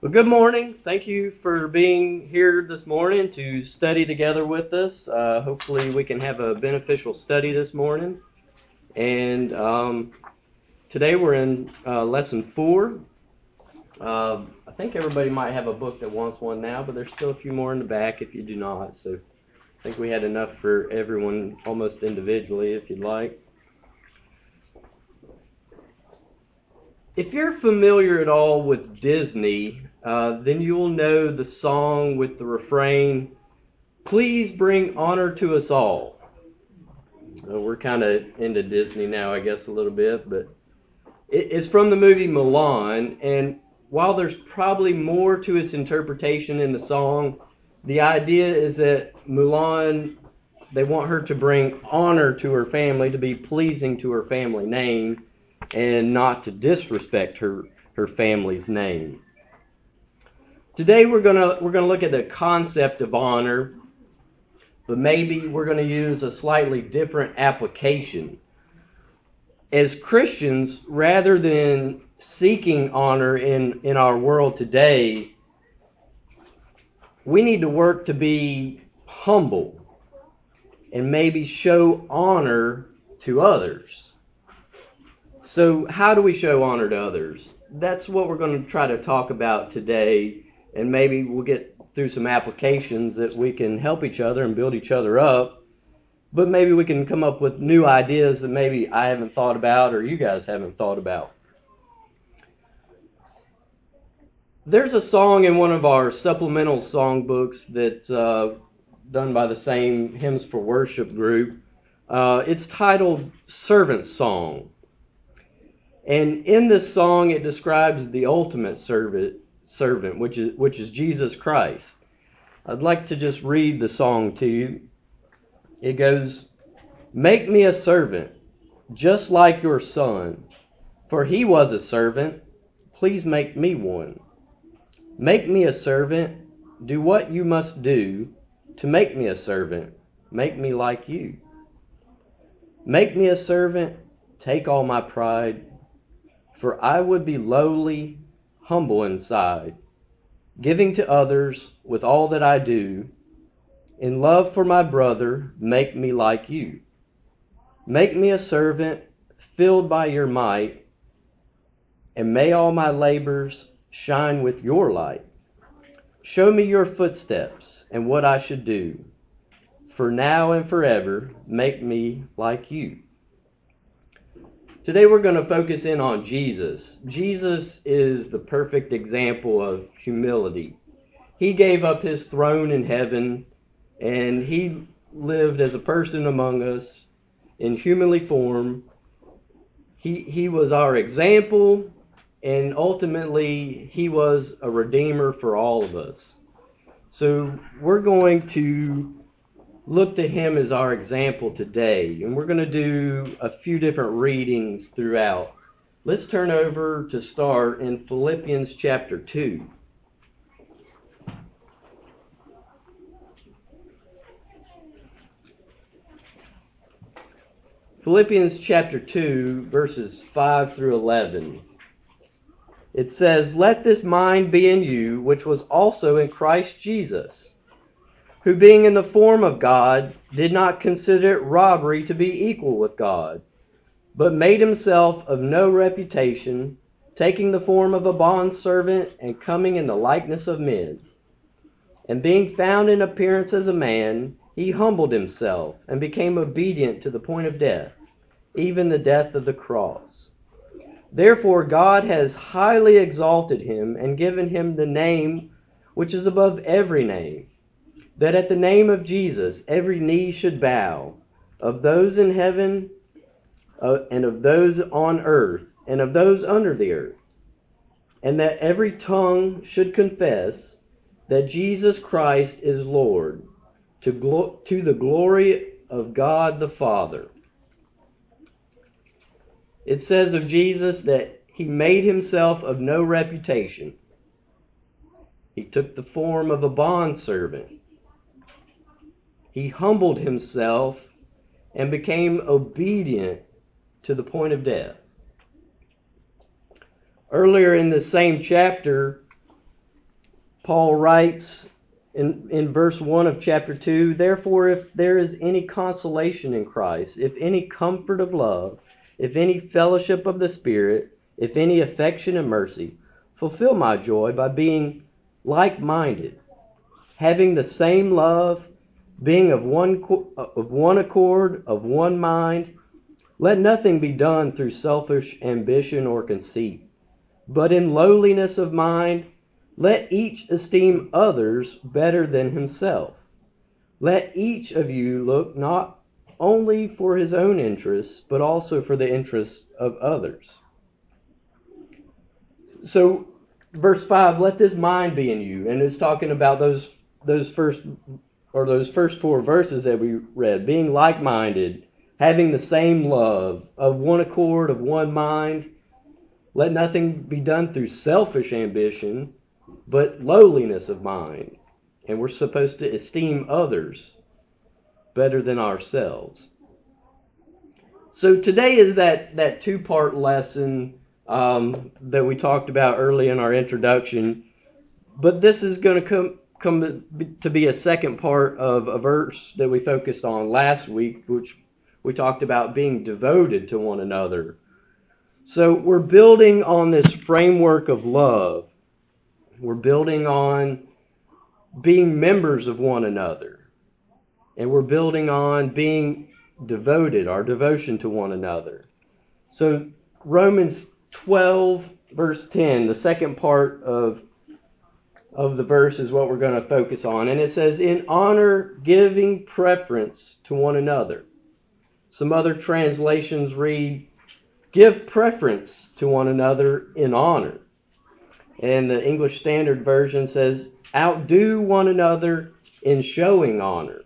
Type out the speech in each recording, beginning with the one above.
Well, good morning. Thank you for being here this morning to study together with us. Hopefully, we can have a beneficial study this morning. And today we're in lesson 4. I think everybody might have a book that wants one now, but there's still a few more in the back if you do not. So I think we had enough for everyone almost individually if you'd like. If you're familiar at all with Disney, then you'll know the song with the refrain, "Please bring honor to us all." We're kind of into Disney now, I guess, a little bit, but it's from the movie Mulan, and while there's probably more to its interpretation in the song, the idea is that Mulan, they want her to bring honor to her family, to be pleasing to her family name, and not to disrespect her family's name. Today we're gonna look at the concept of honor, but maybe we're going to use a slightly different application. As Christians, rather than seeking honor in our world today, we need to work to be humble and maybe show honor to others. So how do we show honor to others? That's what we're going to try to talk about today, and maybe we'll get through some applications that we can help each other and build each other up, but maybe we can come up with new ideas that maybe I haven't thought about or you guys haven't thought about. There's a song in one of our supplemental songbooks that's done by the same Hymns for Worship group. It's titled Servant Song. And in this song, it describes the ultimate servant, which is Jesus Christ. I'd like to just read the song to you. It goes, "Make me a servant, just like your son, for he was a servant. Please make me one. Make me a servant, do what you must do to make me a servant. Make me like you. Make me a servant, take all my pride, for I would be lowly, humble inside, giving to others with all that I do. In love for my brother, make me like you. Make me a servant, filled by your might, and may all my labors shine with your light. Show me your footsteps and what I should do. For now and forever, make me like you." Today we're going to focus in on Jesus. Jesus is the perfect example of humility. He gave up his throne in heaven, and he lived as a person among us in humanly form. He was our example, and ultimately he was a redeemer for all of us. So we're going to look to him as our example today, and we're going to do a few different readings throughout. Let's turn over to start in Philippians chapter 2. Philippians chapter 2, verses 5 through 11. It says, "Let this mind be in you, which was also in Christ Jesus, who being in the form of God, did not consider it robbery to be equal with God, but made himself of no reputation, taking the form of a bondservant and coming in the likeness of men. And being found in appearance as a man, he humbled himself and became obedient to the point of death, even the death of the cross. Therefore God has highly exalted him and given him the name which is above every name, that at the name of Jesus every knee should bow, of those in heaven and of those on earth and of those under the earth, and that every tongue should confess that Jesus Christ is Lord, to the glory of God the Father." It says of Jesus that he made himself of no reputation. He took the form of a bondservant. He humbled himself and became obedient to the point of death. Earlier in the same chapter, Paul writes in verse 1 of chapter 2, "Therefore, if there is any consolation in Christ, if any comfort of love, if any fellowship of the Spirit, if any affection and mercy, fulfill my joy by being like-minded, having the same love, being of one accord, of one mind. Let nothing be done through selfish ambition or conceit, but in lowliness of mind, let each esteem others better than himself. Let each of you look not only for his own interests, but also for the interests of others." So, verse 5, "Let this mind be in you," and it's talking about those first four verses that we read, being like-minded, having the same love, of one accord, of one mind. Let nothing be done through selfish ambition, but lowliness of mind. And we're supposed to esteem others better than ourselves. So today is that two-part lesson that we talked about early in our introduction. But this is going to come to be a second part of a verse that we focused on last week, which we talked about being devoted to one another. So we're building on this framework of love. We're building on being members of one another. And we're building on being devoted, our devotion to one another. So Romans 12, verse 10, the second part of the verse is what we're going to focus on. And it says, "In honor, giving preference to one another." Some other translations read, "Give preference to one another in honor." And the English Standard Version says, "Outdo one another in showing honor."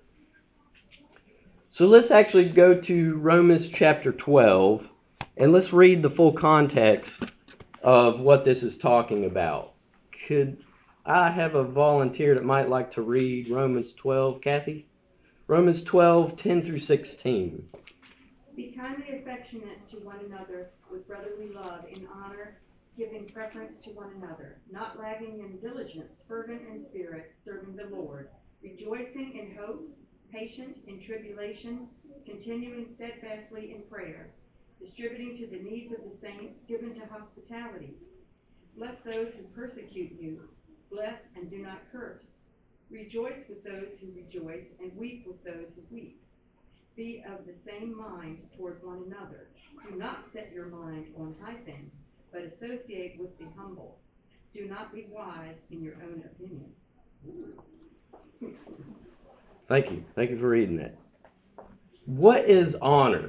So let's actually go to Romans chapter 12, and let's read the full context of what this is talking about. Could I have a volunteer that might like to read Romans 12, Kathy? Romans 12, 10 through 16. "Be kindly affectionate to one another with brotherly love, in honor, giving preference to one another, not lagging in diligence, fervent in spirit, serving the Lord, rejoicing in hope, patient in tribulation, continuing steadfastly in prayer, distributing to the needs of the saints, given to hospitality. Bless those who persecute you. Bless and do not curse. Rejoice with those who rejoice, and weep with those who weep. Be of the same mind toward one another. Do not set your mind on high things, but associate with the humble. Do not be wise in your own opinion." Thank you. Thank you for reading that. What is honor?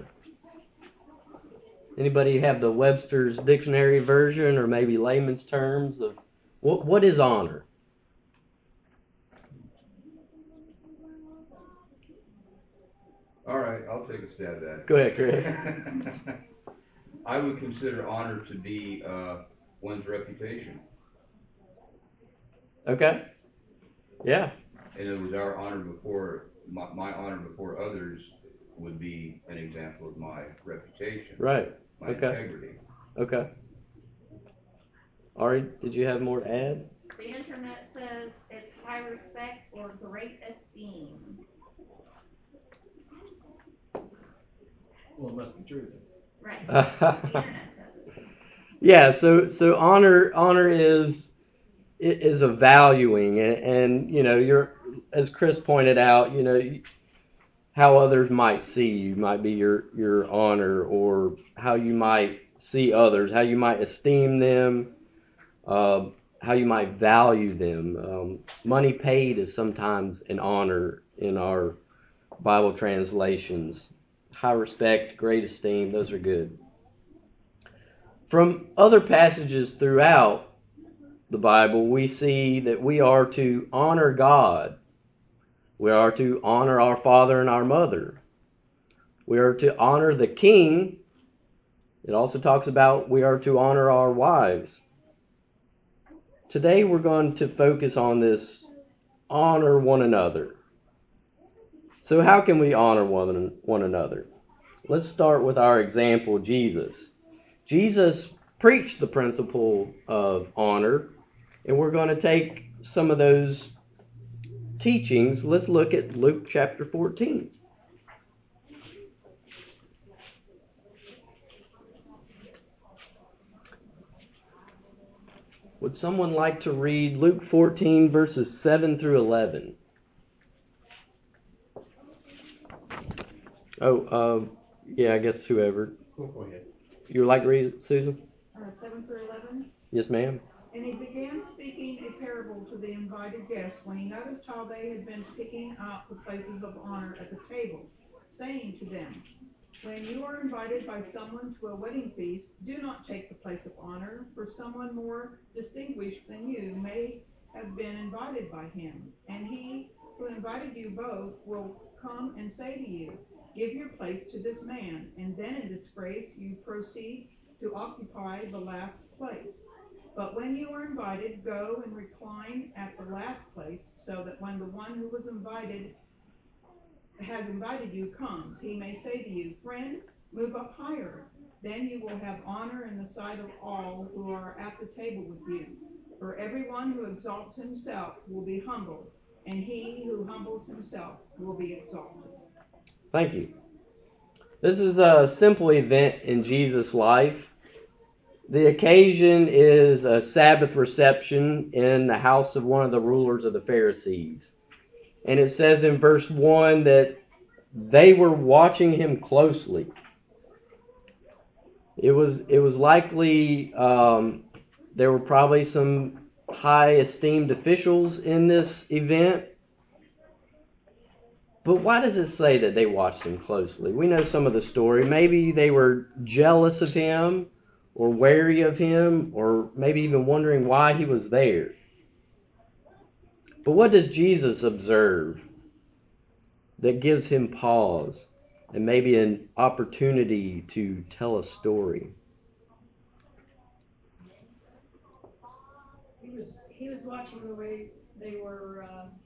Anybody have the Webster's Dictionary version or maybe layman's terms of what is honor? All right, I'll take a stab at it. Go ahead, Chris. I would consider honor to be one's reputation. Okay. Yeah. And it was our honor before, my honor before others would be an example of my reputation. Right. My Okay. integrity. Okay. Ari, did you have more to add? The internet says it's high respect or great esteem. Well, it must be true then. Right. The internet says. Yeah. So honor is a valuing, and you know, as Chris pointed out, you know, how others might see you might be your honor, or how you might see others, how you might esteem them, how you might value them. Money paid is sometimes an honor in our Bible translations. High respect, great esteem, those are good. From other passages throughout the Bible, we see that we are to honor God. We are to honor our father and our mother. We are to honor the king. It also talks about we are to honor our wives. Today we're going to focus on this honor one another. So how can we honor one another? Let's start with our example, Jesus. Jesus preached the principle of honor, and we're going to take some of those teachings, let's look at Luke chapter 14. Would someone like to read Luke 14 verses 7 through 11? Yeah, I guess whoever. Go ahead. You would like to read it, Susan? 7 through 11. Yes, ma'am. And he began speaking a parable to the invited guests when he noticed how they had been picking up the places of honor at the table, saying to them, when you are invited by someone to a wedding feast, do not take the place of honor, for someone more distinguished than you may have been invited by him. And he who invited you both will come and say to you, give your place to this man, and then in disgrace you proceed to occupy the last place. But when you are invited, go and recline at the last place, so that when the one who has invited you comes, he may say to you, friend, move up higher. Then you will have honor in the sight of all who are at the table with you. For everyone who exalts himself will be humbled, and he who humbles himself will be exalted. Thank you. This is a simple event in Jesus' life. The occasion is a Sabbath reception in the house of one of the rulers of the Pharisees. And it says in verse 1 that they were watching him closely. It was likely there were probably some high esteemed officials in this event. But why does it say that they watched him closely? We know some of the story. Maybe they were jealous of him, or wary of him, or maybe even wondering why he was there. But what does Jesus observe that gives him pause and maybe an opportunity to tell a story? He was watching the way they were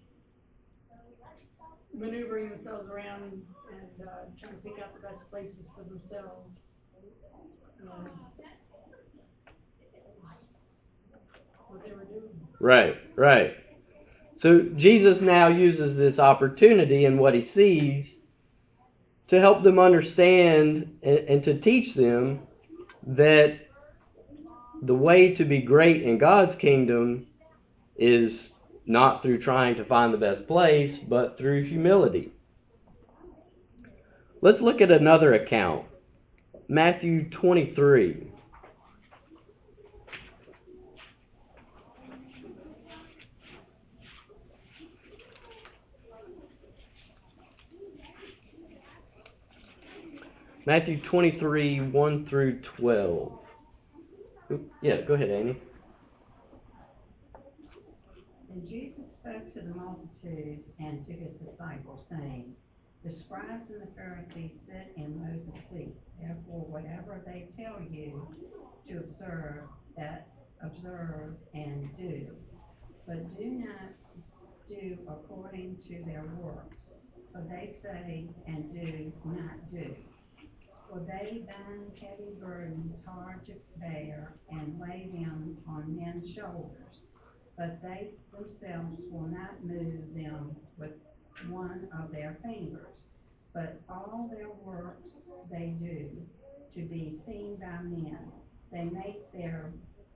maneuvering themselves around and trying to pick out the best places for themselves. What they were doing. Right. So Jesus now uses this opportunity and what he sees to help them understand and to teach them that the way to be great in God's kingdom is not through trying to find the best place, but through humility. Let's look at another account. Matthew 23. Matthew 23, 1 through 12. Yeah, go ahead, Amy. And Jesus spoke to the multitudes and to his disciples, saying, the scribes and the Pharisees sit in Moses' seat. Therefore, whatever they tell you to observe, that observe and do. But do not do according to their works, for they say and do not do. For they bind heavy burdens hard to bear and lay them on men's shoulders, but they themselves will not move them with one of their fingers. But all their works they do to be seen by men. They make their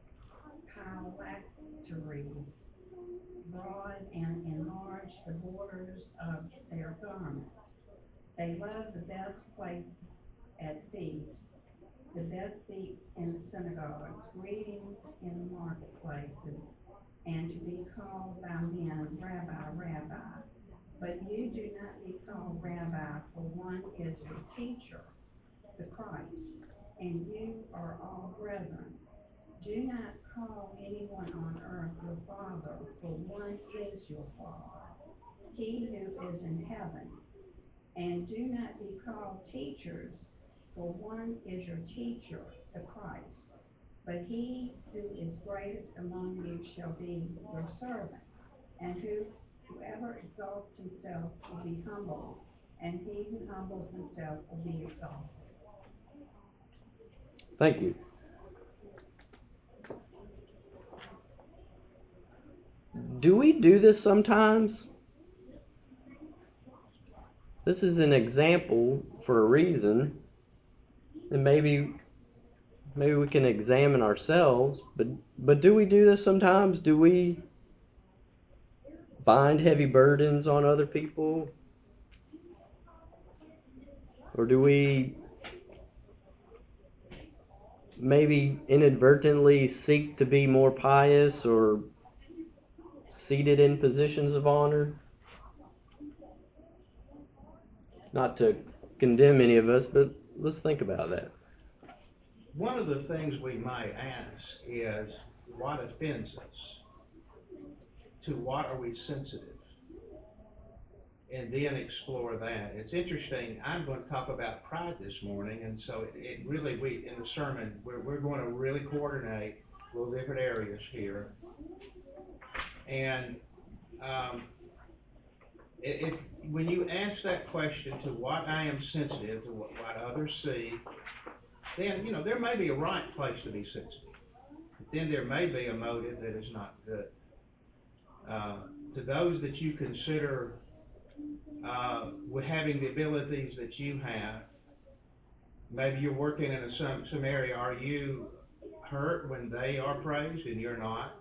phylacteries broad and enlarge the borders of their garments. They love the best places at feasts, the best seats in the synagogues, greetings in the marketplaces, and to be called by men, Rabbi, Rabbi. But you do not be called Rabbi, for one is your teacher, the Christ, and you are all brethren. Do not call anyone on earth your father, for one is your Father, he who is in heaven. And do not be called teachers, for one is your teacher, the Christ. But he who is greatest among you shall be your servant. And whoever exalts himself will be humbled, and he who humbles himself will be exalted. Thank you. do we do this sometimes? This is an example for a reason, and maybe we can examine ourselves, but do we do this sometimes? Do we bind heavy burdens on other people? Or do we maybe inadvertently seek to be more pious or seated in positions of honor? Not to condemn any of us, but let's think about that. One of the things we might ask is, what offends us? To what are we sensitive? And then explore that. It's interesting, I'm going to talk about pride this morning, and so it really, in the sermon, we're going to really coordinate little different areas here. And it's when you ask that question, to what I am sensitive, to what others see, then, there may be a right place to be sensitive. But then there may be a motive that is not good. To those that you consider with having the abilities that you have, maybe you're working in some area, are you hurt when they are praised and you're not?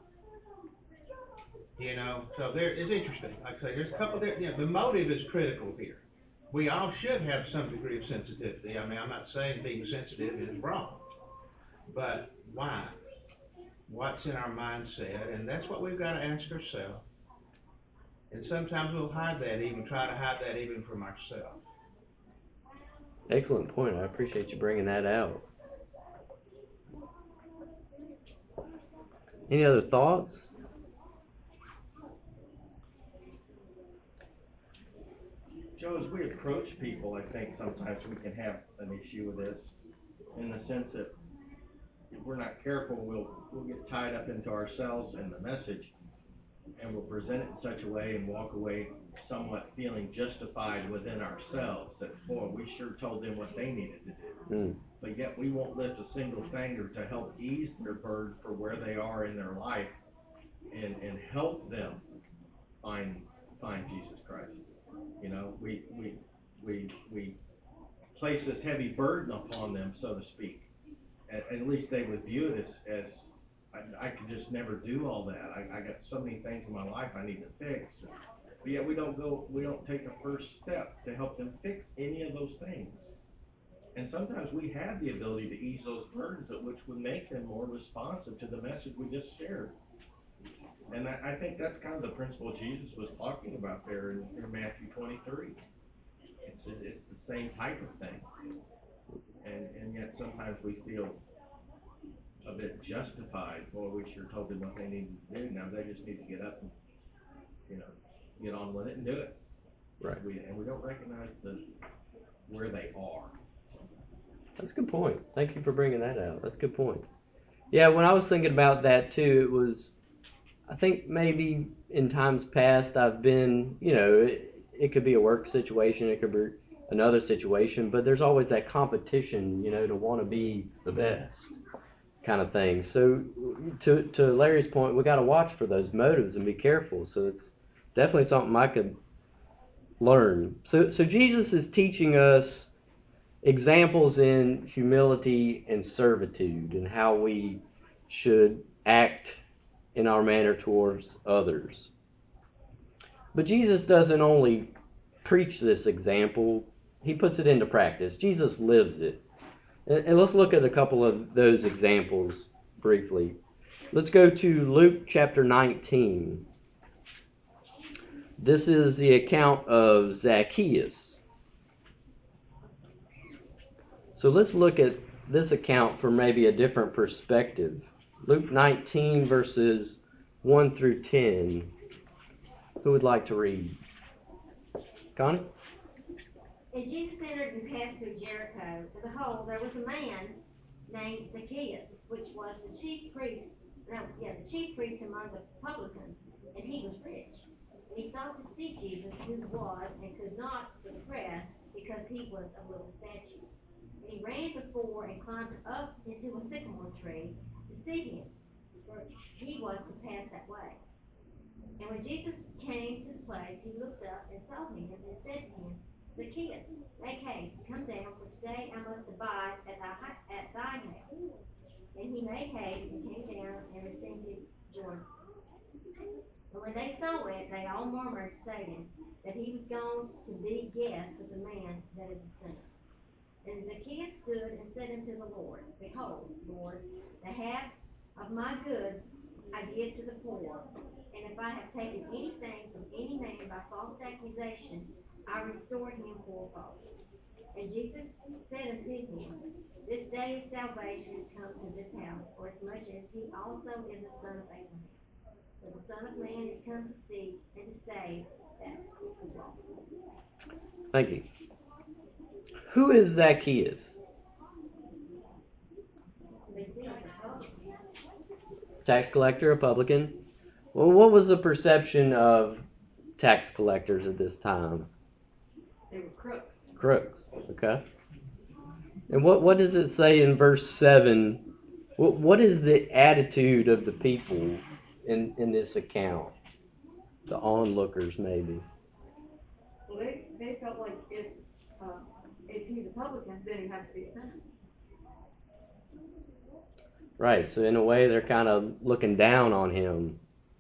So it's interesting. Like I say, there's a couple there, the motive is critical here. We all should have some degree of sensitivity. I mean, I'm not saying being sensitive is wrong, but why? What's in our mindset? And that's what we've got to ask ourselves. And sometimes we'll try to hide that even from ourselves. Excellent point. I appreciate you bringing that out. Any other thoughts? Joe, as we approach people, I think sometimes we can have an issue with this, in the sense that if we're not careful, we'll get tied up into ourselves and the message, and we'll present it in such a way and walk away somewhat feeling justified within ourselves that, boy, we sure told them what they needed to do. But yet we won't lift a single finger to help ease their burden for where they are in their life and help them find Jesus Christ. We place this heavy burden upon them, so to speak. At least they would view it as I could just never do all that. I got so many things in my life I need to fix. But yet we don't take the first step to help them fix any of those things. And sometimes we have the ability to ease those burdens, which would make them more responsive to the message we just shared. And I think that's kind of the principle Jesus was talking about there in Matthew 23. It's the same type of thing. And yet sometimes we feel a bit justified. Boy, we sure told them what they needed to do. Now they just need to get up and, get on with it and do it. Right. And we don't recognize where they are. That's a good point. Thank you for bringing that out. That's a good point. Yeah, when I was thinking about that too, I think maybe in times past I've been, it could be a work situation, it could be another situation, but there's always that competition, to want to be the best kind of thing. So to Larry's point, we got to watch for those motives and be careful. So it's definitely something I could learn. So Jesus is teaching us examples in humility and servitude and how we should act in our manner towards others. But Jesus doesn't only preach this example, he puts it into practice. Jesus lives it. And let's look at a couple of those examples briefly. Let's go to Luke chapter 19. This is the account of Zacchaeus. So let's look at this account from maybe a different perspective. Luke 19 verses 1 through 10. Who would like to read? Connie? And Jesus entered and passed through Jericho, and behold, there was a man named Zacchaeus, which was the chief priest among the publicans, and he was rich. And he sought to see Jesus, who was, and could not press, because he was of little stature. And he ran before and climbed up into a sycamore tree to see him, for he was to pass that way. And when Jesus came to the place, he looked up and saw him and said to him, Zacchaeus, make haste, come down, for today I must abide at thy house. And he made haste and came down and received him joyfully. And when they saw it, they all murmured, saying that he was gone to be guest with a man that is a sinner. And Zacchaeus stood and said unto the Lord, Behold, Lord, the half of my goods I give to the poor, and if I have taken anything from any man by false accusation, I restore him fourfold. And Jesus said unto him, This day is salvation come to this house, for as much as he also is the son of Abraham. For the Son of Man is come to seek and to save that which was lost. Thank you. Who is Zacchaeus? Tax collector, a publican. Well, what was the perception of tax collectors at this time? They were crooks. Crooks, okay. And what does it say in verse 7? What is the attitude of the people in this account? The onlookers, maybe. Well, they felt like if he's a publican, then he has to be a sinner. Right, so in a way they're kind of looking down on him.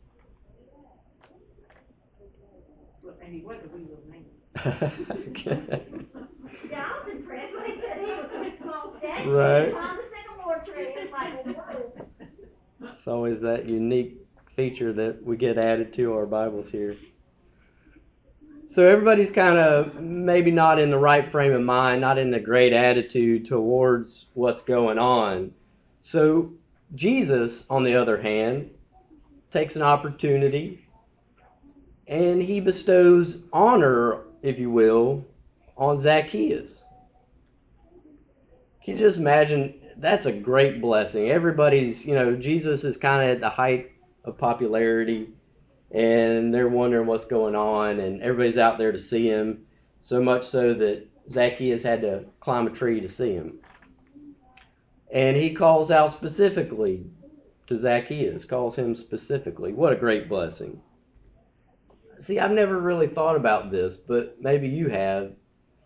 Well, and he was a wee little man. Okay. Yeah, I was impressed when he said he was a small statue Right. behind the sycamore tree. It's like, whoa. It's always that unique feature that we get added to our Bibles here. So everybody's kind of maybe not in the right frame of mind, not in the great attitude towards what's going on. So Jesus, on the other hand, takes an opportunity and he bestows honor, if you will, on Zacchaeus. Can you just imagine? That's a great blessing. Everybody's, Jesus is kind of at the height of popularity, and they're wondering what's going on, and everybody's out there to see him, so much so that Zacchaeus had to climb a tree to see him. And he calls out specifically to Zacchaeus, calls him specifically. What a great blessing. See, I've never really thought about this, but maybe you have.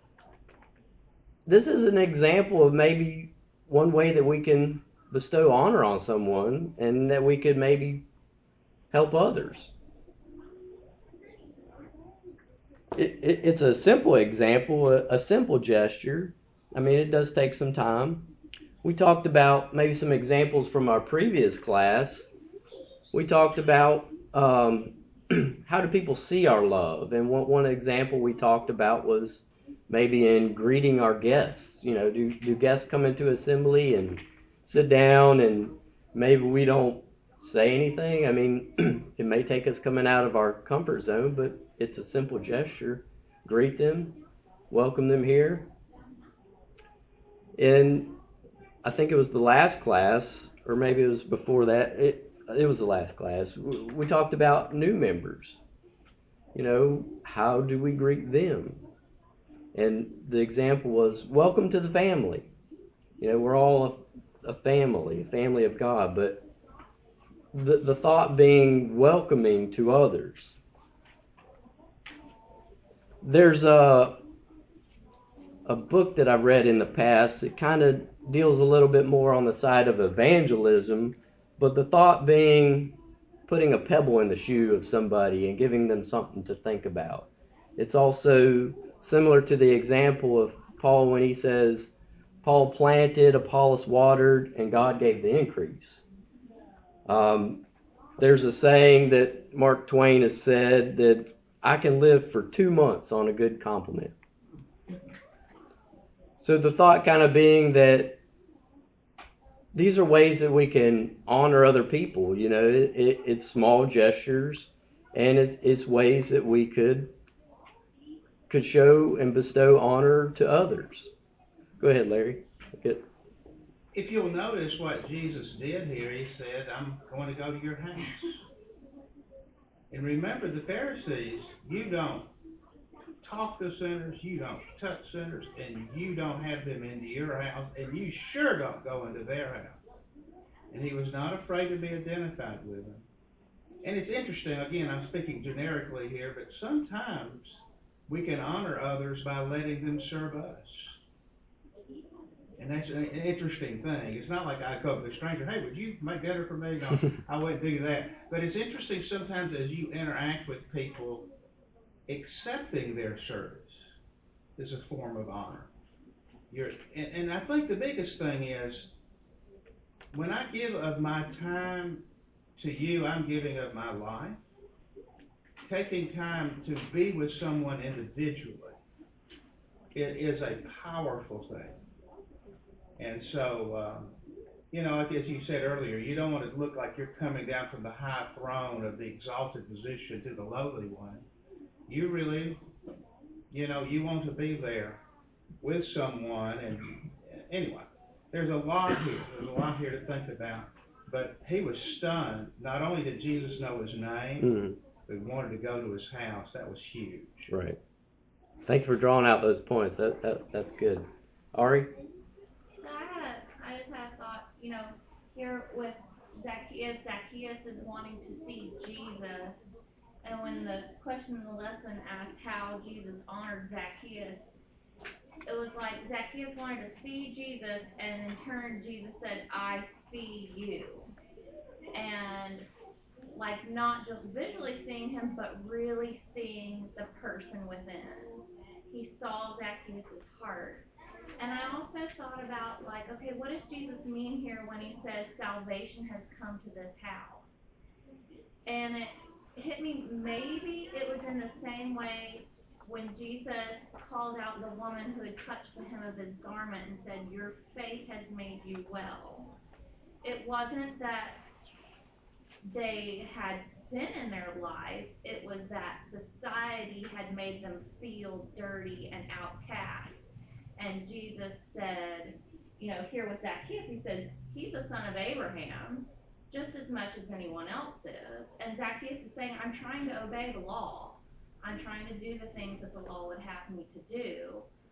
This is an example of maybe one way that we can bestow honor on someone and that we could maybe help others. It's a simple example, a simple gesture. I mean, it does take some time. We talked about maybe some examples from our previous class. We talked about how do people see our love? And one example we talked about was maybe in greeting our guests. Do guests come into assembly and sit down and maybe we don't say anything? I mean, it may take us coming out of our comfort zone, but it's a simple gesture. Greet them, welcome them here. And I think it was the last class, or maybe it was before that, it was the last class, we talked about new members. How do we greet them? And the example was, welcome to the family. We're all a family of God, but the thought being welcoming to others. There's a book that I've read in the past that kind of deals a little bit more on the side of evangelism, but the thought being putting a pebble in the shoe of somebody and giving them something to think about. It's also similar to the example of Paul when he says, Paul planted, Apollos watered, and God gave the increase. There's a saying that Mark Twain has said that I can live for 2 months on a good compliment. So the thought kind of being that these are ways that we can honor other people. It's small gestures, and it's ways that we could show and bestow honor to others. Go ahead, Larry. Good. If you'll notice what Jesus did here, he said, I'm going to go to your house. And remember, the Pharisees, you don't talk to sinners, you don't touch sinners, and you don't have them into your house, and you sure don't go into their house. And he was not afraid to be identified with them. And it's interesting, again, I'm speaking generically here, but sometimes we can honor others by letting them serve us. And that's an interesting thing. It's not like I go up to a stranger, hey, would you make dinner for me? No, I wouldn't do that. But it's interesting sometimes as you interact with people, accepting their service is a form of honor. And I think the biggest thing is, when I give of my time to you, I'm giving of my life. Taking time to be with someone individually, it is a powerful thing. And so, like as you said earlier, you don't want to look like you're coming down from the high throne of the exalted position to the lowly one. You really, you want to be there with someone. And anyway, there's a lot here. There's a lot here to think about. But he was stunned. Not only did Jesus know his name, but he wanted to go to his house. That was huge. Right. Thank you for drawing out those points. That's good. Ari? So I just had a thought, here with Zacchaeus is wanting to see Jesus. And when the question in the lesson asked how Jesus honored Zacchaeus, it was like Zacchaeus wanted to see Jesus, and in turn Jesus said, I see you. And like not just visually seeing him, but really seeing the person within. He saw Zacchaeus' heart. And I also thought about, like, okay, what does Jesus mean here when he says salvation has come to this house? And it hit me, maybe it was in the same way when Jesus called out the woman who had touched the hem of his garment and said, your faith has made you well. It wasn't that they had sin in their life, it was that society had made them feel dirty and outcast. And Jesus said, here with Zacchaeus, he said, he's a son of Abraham just as much as anyone else is. And Zacchaeus is saying, I'm trying to obey the law. I'm trying to do the things that the law would have me to do.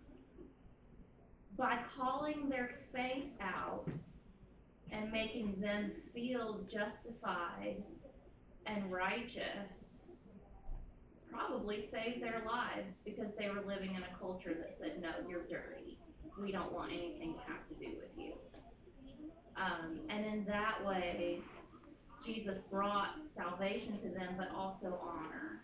By calling their faith out and making them feel justified and righteous, probably saved their lives because they were living in a culture that said, no, you're dirty. We don't want anything to have to do with you. And in that way, Jesus brought salvation to them, but also honor.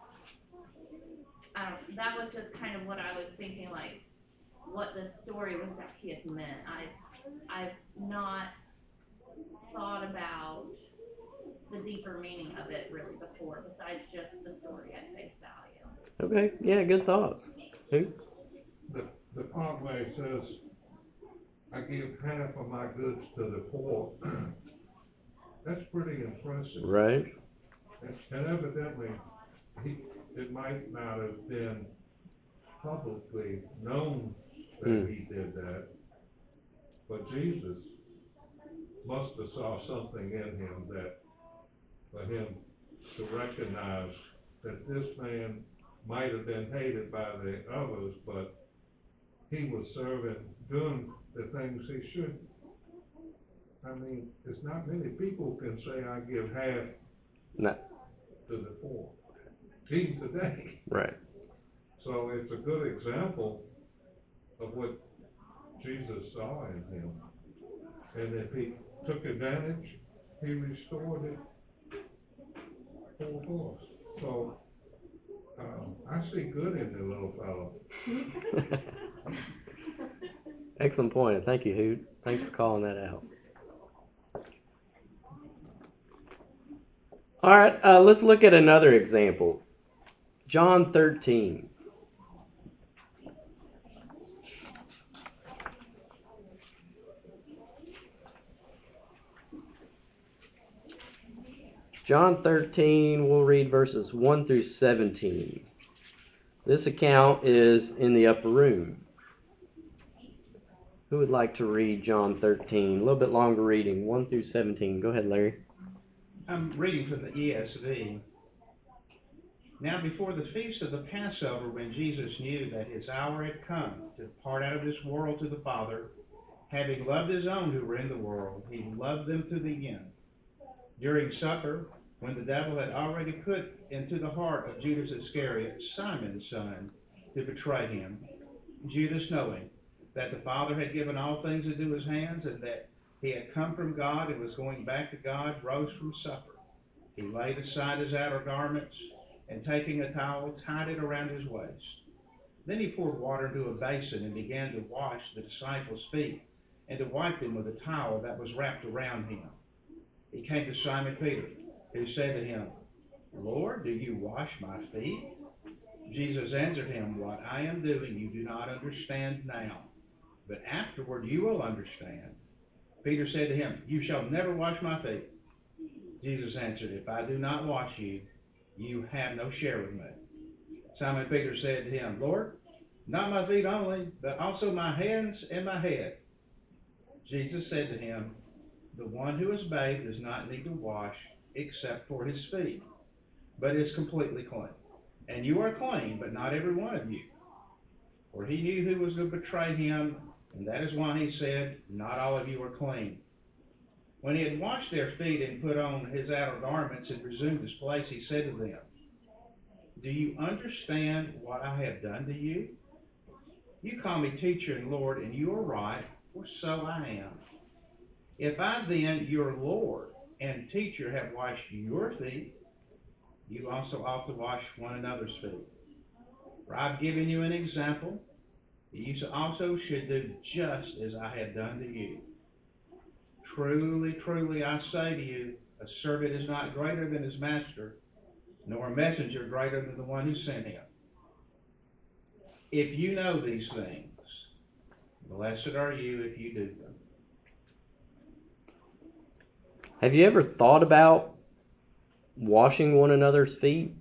That was just kind of what I was thinking, like, what the story with Zacchaeus meant. I've not thought about the deeper meaning of it really before, besides just the story at face value. Okay, yeah, good thoughts. Who? The part where it says, I give half of my goods to the poor, that's pretty impressive. Right. And evidently, it might not have been publicly known that he did that, but Jesus must have saw something in him that for him to recognize that this man might have been hated by the others, but he was doing the things he should. I mean, it's not many people can say I give half to the poor, even today. Right. So it's a good example of what Jesus saw in him. And if he took advantage, he restored it full force. So I see good in the little fellow. Excellent point. Thank you, Hoot. Thanks for calling that out. All right, let's look at another example. John 13. John 13, we'll read verses 1 through 17. This account is in the upper room. Who would like to read John 13? A little bit longer reading, 1 through 17. Go ahead, Larry. I'm reading from the ESV. Now before the feast of the Passover, when Jesus knew that his hour had come to depart out of this world to the Father, having loved his own who were in the world, he loved them to the end. During supper, when the devil had already put into the heart of Judas Iscariot, Simon's son, to betray him, Judas, knowing that the Father had given all things into his hands, and that he had come from God and was going back to God, rose from supper. He laid aside his outer garments, and taking a towel, tied it around his waist. Then he poured water into a basin and began to wash the disciples' feet, and to wipe them with a towel that was wrapped around him. He came to Simon Peter, who said to him, Lord, do you wash my feet? Jesus answered him, What I am doing you do not understand now, but afterward you will understand. Peter said to him, You shall never wash my feet. Jesus answered, If I do not wash you, you have no share with me. Simon Peter said to him, Lord, not my feet only, but also my hands and my head. Jesus said to him, The one who is bathed does not need to wash except for his feet, but is completely clean. And you are clean, but not every one of you. For he knew who was to betray him, and that is why he said, Not all of you are clean. When he had washed their feet and put on his outer garments and resumed his place, he said to them, Do you understand what I have done to you? You call me teacher and Lord, and you are right, for so I am. If I then, your Lord and teacher, have washed your feet, you also ought to wash one another's feet. For I've given you an example, that you also should do just as I have done to you. Truly, truly, I say to you, a servant is not greater than his master, nor a messenger greater than the one who sent him. If you know these things, blessed are you if you do them. Have you ever thought about washing one another's feet?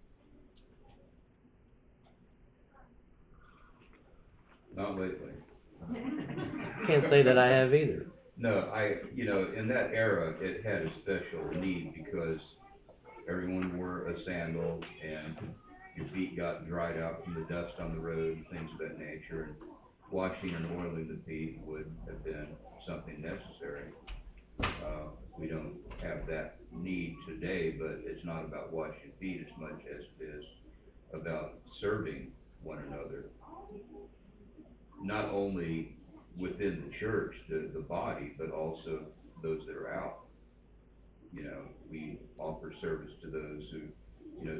Not lately. Can't say that I have either. No, in that era, it had a special need because everyone wore a sandal and your feet got dried out from the dust on the road and things of that nature. And washing and oiling the feet would have been something necessary. We don't have that need today, but it's not about washing feet as much as it is about serving one another. Not only within the church, the body, but also those that are out. We offer service to those who,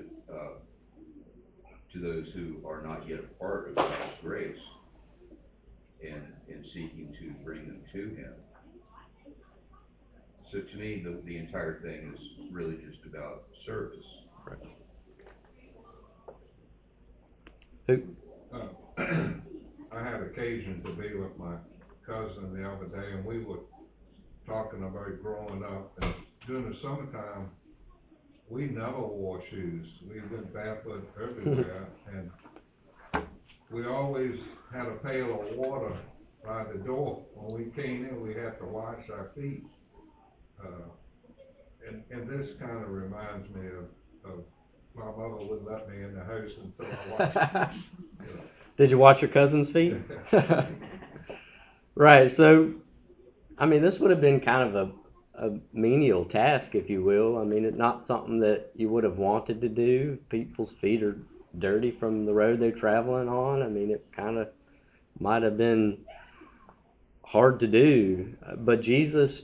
to those who are not yet a part of God's grace, and seeking to bring them to Him. So to me, the entire thing is really just about service. Right. I had occasion to be with my cousin the other day, and we were talking about growing up. And during the summertime, we never wore shoes. We went barefoot everywhere, and we always had a pail of water by the door. When we came in, we had to wash our feet. And this kind of reminds me of my mother wouldn't let me in the house until I washed. Did you wash your cousin's feet? Right, so, this would have been kind of a menial task, if you will. It's not something that you would have wanted to do. People's feet are dirty from the road they're traveling on. It kind of might have been hard to do. But Jesus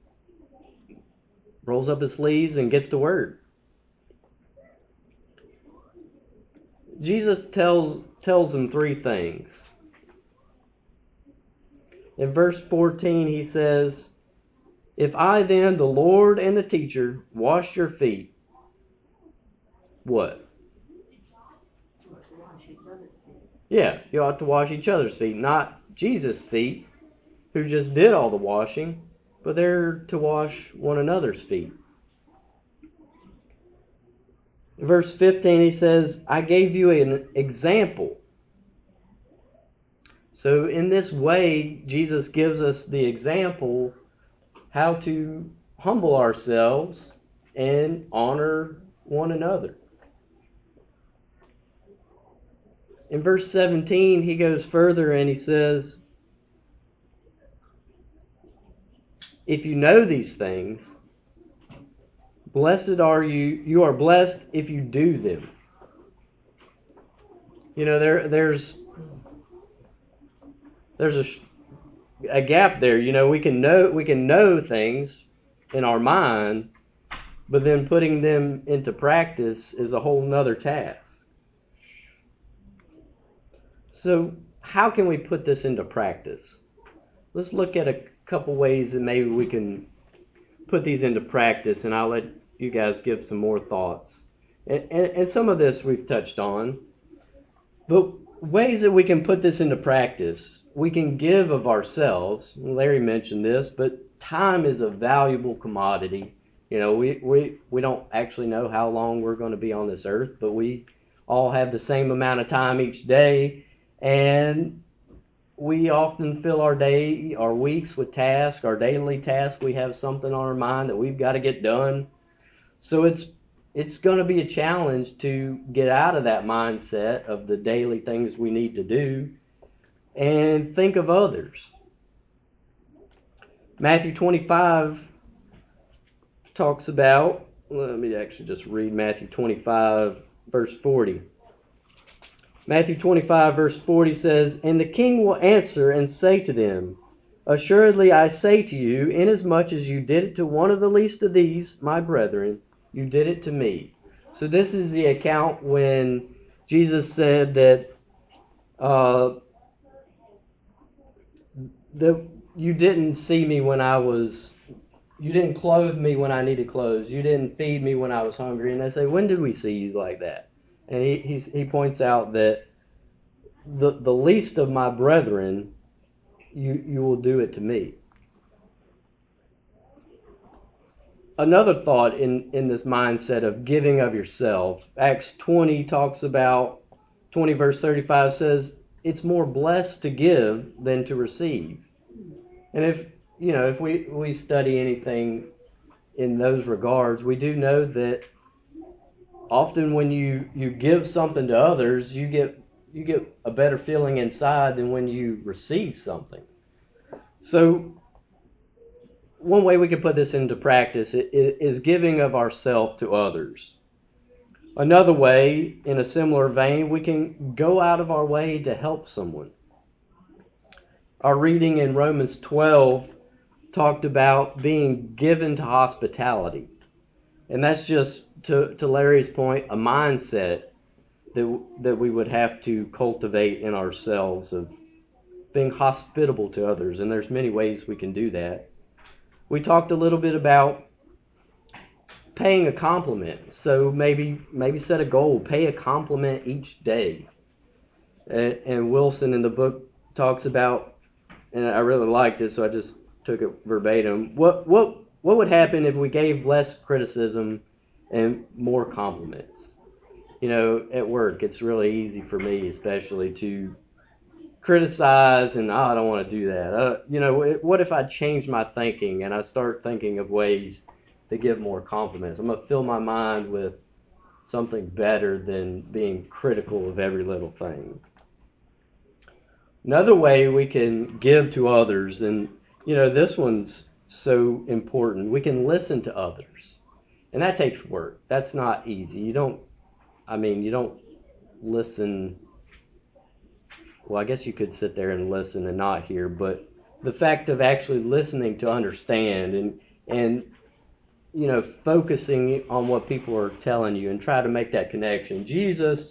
rolls up his sleeves and gets to work. Jesus tells them three things. In verse 14, he says, If I then, the Lord and the teacher, wash your feet, what? Yeah, you ought to wash each other's feet, not Jesus' feet, who just did all the washing, but they're to wash one another's feet. Verse 15, he says, I gave you an example. So in this way, Jesus gives us the example how to humble ourselves and honor one another. In verse 17, he goes further and he says, If you know these things, Blessed are you. You are blessed if you do them. You know, there's a gap there. You know, we can know things in our mind, but then putting them into practice is a whole nother task. So how can we put this into practice? Let's look at a couple ways that maybe we can put these into practice, and I'll let you guys give some more thoughts. And some of this we've touched on. But ways that we can put this into practice, we can give of ourselves. Larry mentioned this, but time is a valuable commodity. You know, we don't actually know how long we're going to be on this earth, but we all have the same amount of time each day, and we often fill our day, our weeks with tasks, our daily tasks. We have something on our mind that we've got to get done. So it's going to be a challenge to get out of that mindset of the daily things we need to do and think of others. Matthew 25 talks about, let me actually just read Matthew 25, verse 40. Matthew 25, verse 40 says, "And the king will answer and say to them, Assuredly I say to you, inasmuch as you did it to one of the least of these, my brethren, you did it to me." So this is the account when Jesus said that you didn't see me when you didn't clothe me when I needed clothes, you didn't feed me when I was hungry. And they say, when did we see you like that? And he points out that the least of my brethren, you will do it to me. Another thought in this mindset of giving of yourself, Acts 20 talks about, 20 verse 35 says, it's more blessed to give than to receive. And if we study anything in those regards, we do know that often when you give something to others, you get a better feeling inside than when you receive something. So one way we can put this into practice is giving of ourselves to others. Another way, in a similar vein, we can go out of our way to help someone. Our reading in Romans 12 talked about being given to hospitality. And that's just, to Larry's point, a mindset that we would have to cultivate in ourselves of being hospitable to others. And there's many ways we can do that. We talked a little bit about paying a compliment. So maybe set a goal, pay a compliment each day. And Wilson in the book talks about, and I really liked it, so I just took it verbatim. What would happen if we gave less criticism and more compliments? You know, at work, it's really easy for me, especially, to criticize and I don't want to do that. What if I change my thinking and I start thinking of ways to give more compliments? I'm going to fill my mind with something better than being critical of every little thing. Another way we can give to others, and this one's so important, we can listen to others. And that takes work. That's not easy. You don't listen. Well, I guess you could sit there and listen and not hear, but the fact of actually listening to understand and focusing on what people are telling you and try to make that connection. Jesus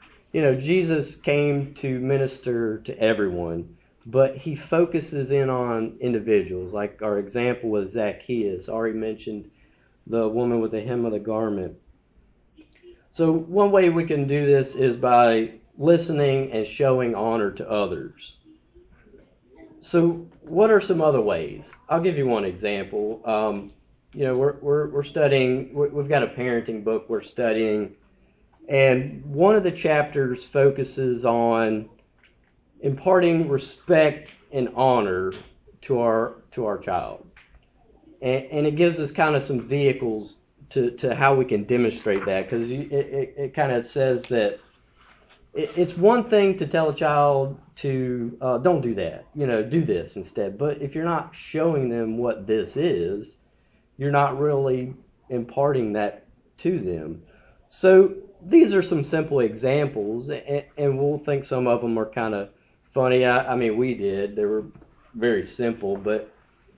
came to minister to everyone, but he focuses in on individuals. Like our example was Zacchaeus. Already mentioned the woman with the hem of the garment. So one way we can do this is by listening and showing honor to others. So what are some other ways? I'll give you one example. We're studying. We've got a parenting book we're studying, and one of the chapters focuses on imparting respect and honor to our child, and it gives us kind of some vehicles to how we can demonstrate that, because it kind of says that it's one thing to tell a child to don't do that, do this instead. But if you're not showing them what this is, you're not really imparting that to them. So these are some simple examples, and we'll think some of them are kind of funny. I mean, we did. They were very simple, but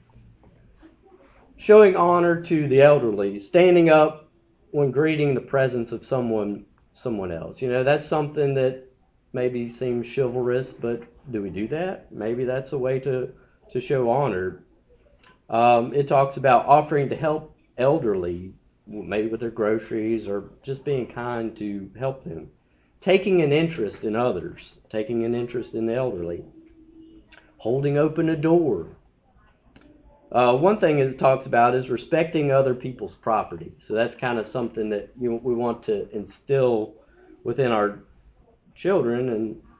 showing honor to the elderly, standing up when greeting the presence of someone else. That's something that maybe seems chivalrous, but do we do that? Maybe that's a way to show honor. It talks about offering to help elderly, maybe with their groceries or just being kind to help them. Taking an interest in others, taking an interest in the elderly. Holding open a door. One thing it talks about is respecting other people's property. So that's kind of something that we want to instill within our children.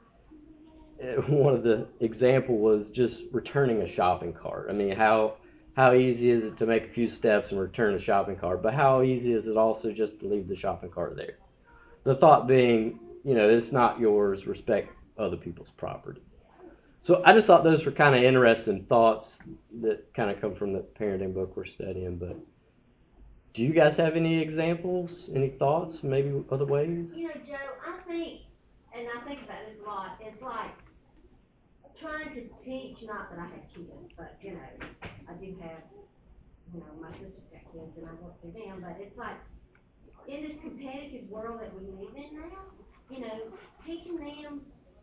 And one of the example was just returning a shopping cart. I mean, how easy is it to make a few steps and return a shopping cart? But how easy is it also just to leave the shopping cart there? The thought being, it's not yours. Respect other people's property. So I just thought those were kind of interesting thoughts that kind of come from the parenting book we're studying. But do you guys have any examples, any thoughts, maybe other ways? Joe, I think, and I think about this a lot, it's like trying to teach, not that I have kids, but, I do have, my sister's got kids and I work for them, but it's like, in this competitive world that we live in now, teaching them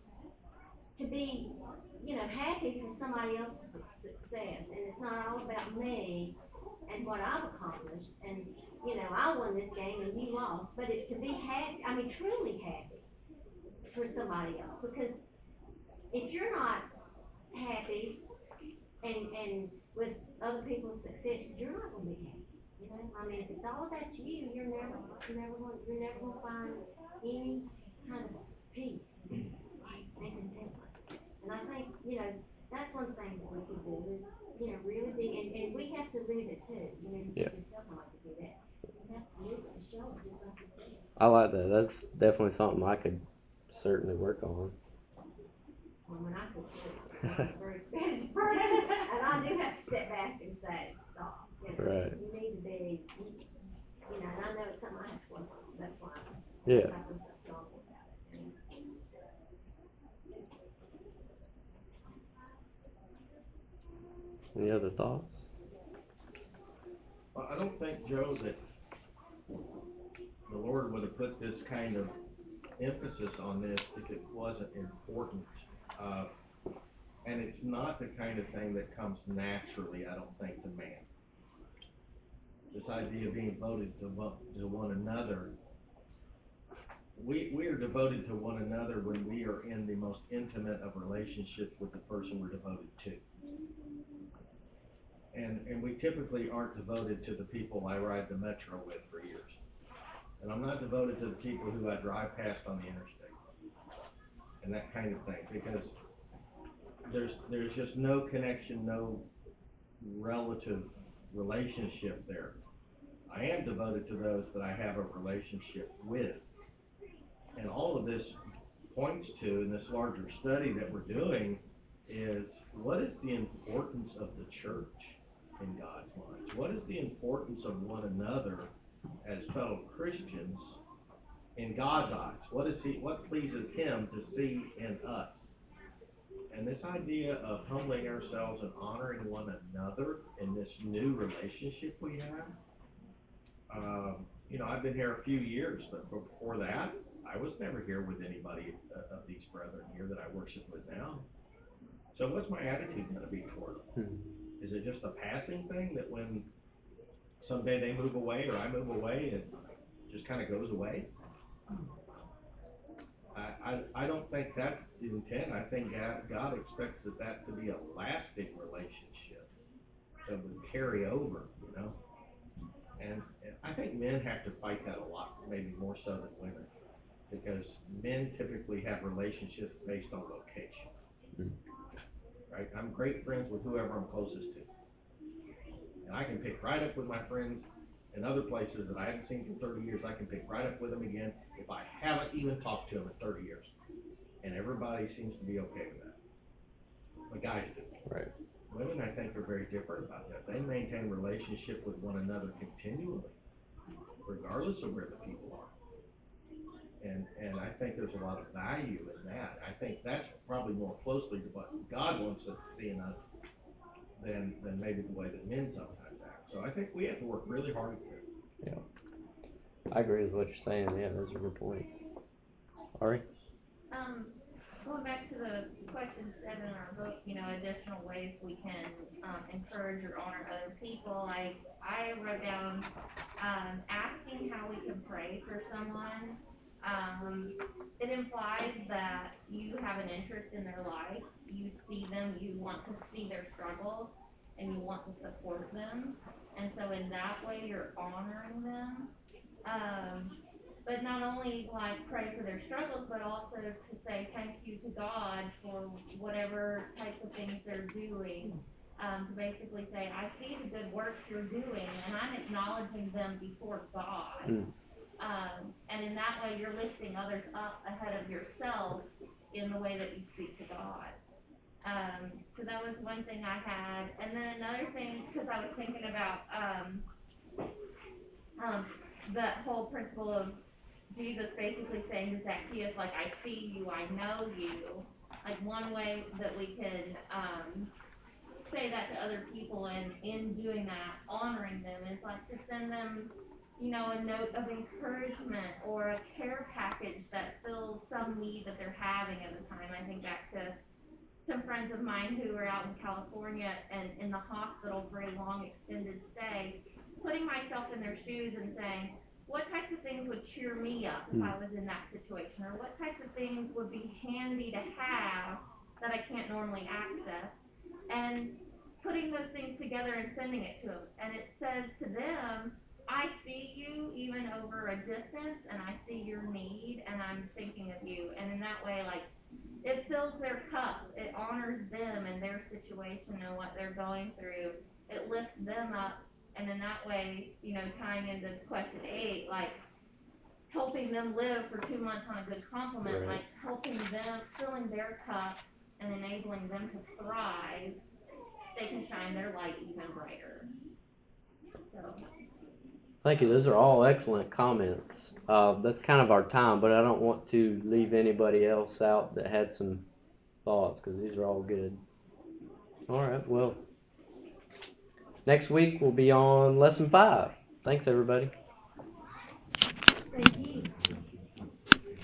to be, happy for somebody else's success. And it's not all about me and what I've accomplished. And, I won this game and you lost. But to be happy, I mean, truly happy for somebody else. Because if you're not happy and with other people's success, you're not going to be happy. I mean, if it's all about you, you're never going to find any kind of peace and contentment. And I think, that's one thing that we could do is, really be, and we have to live it too. You tell somebody to do that. You have to live it and show it, just like you said. I like that. That's definitely something I could certainly work on. Well, when I could I'm a very bad person, and I do have to step back and say, stop. Right. You need to be, and I know it's something I have to work on, so that's why Yeah. I feel so strongly about it. Any other thoughts? Well, I don't think, Joe, that the Lord would have put this kind of emphasis on this if it wasn't important. And it's not the kind of thing that comes naturally, I don't think, to man. This idea of being devoted to one another. We are devoted to one another when we are in the most intimate of relationships with the person we're devoted to. And we typically aren't devoted to the people I ride the metro with for years. And I'm not devoted to the people who I drive past on the interstate. And that kind of thing. Because there's just no connection, no relative relationship there. I am devoted to those that I have a relationship with. And all of this points to, in this larger study that we're doing, is what is the importance of the church in God's mind? What is the importance of one another as fellow Christians in God's eyes? What pleases Him to see in us? And this idea of humbling ourselves and honoring one another in this new relationship we have, I've been here a few years, but before that, I was never here with anybody of these brethren here that I worship with now. So what's my attitude going to be toward them? Is it just a passing thing that when someday they move away or I move away, it just kind of goes away? I don't think that's the intent. I think God expects that to be a lasting relationship that would carry over, And I think men have to fight that a lot, maybe more so than women, because men typically have relationships based on location. Right? I'm great friends with whoever I'm closest to. And I can pick right up with my friends in other places that I haven't seen for 30 years. I can pick right up with them again if I haven't even talked to them in 30 years. And everybody seems to be okay with that. But guys do. Right. Women, I think, are very different about that. They maintain relationship with one another continually. regardless of where the people are. And I think there's a lot of value in that. I think that's probably more closely to what God wants us to see in us than maybe the way that men sometimes act. So I think we have to work really hard at this. Yeah. I agree with what you're saying. Yeah, those are good points. Ari? Going back to the question 7 in our book, additional ways we can encourage or honor other people. I wrote down asking how we can pray for someone. It implies that you have an interest in their life. You see them, you want to see their struggles, and you want to support them. And so in that way, you're honoring them. But not only pray for their struggles, but also to say thank you to God for whatever types of things they're doing. To basically say, I see the good works you're doing, and I'm acknowledging them before God. And in that way, you're lifting others up ahead of yourself in the way that you speak to God. So that was one thing I had. And then another thing, because I was thinking about that whole principle of Jesus basically saying to Zacchaeus, I see you, I know you. One way that we can say that to other people, and in doing that, honoring them, is to send them, a note of encouragement or a care package that fills some need that they're having at the time. I think back to some friends of mine who were out in California and in the hospital for a long extended stay, putting myself in their shoes and saying, what types of things would cheer me up if I was in that situation? Or what types of things would be handy to have that I can't normally access? And putting those things together and sending it to them. And it says to them, I see you even over a distance, and I see your need, and I'm thinking of you. And in that way, it fills their cup. It honors them and their situation and what they're going through. It lifts them up. And in that way, tying into question 8, helping them live for 2 months on a good compliment, Right. helping them, filling their cup and enabling them to thrive, they can shine their light even brighter. So. Thank you. Those are all excellent comments. That's kind of our time, but I don't want to leave anybody else out that had some thoughts, because these are all good. All right. Well, next week we'll be on lesson 5. Thanks, everybody.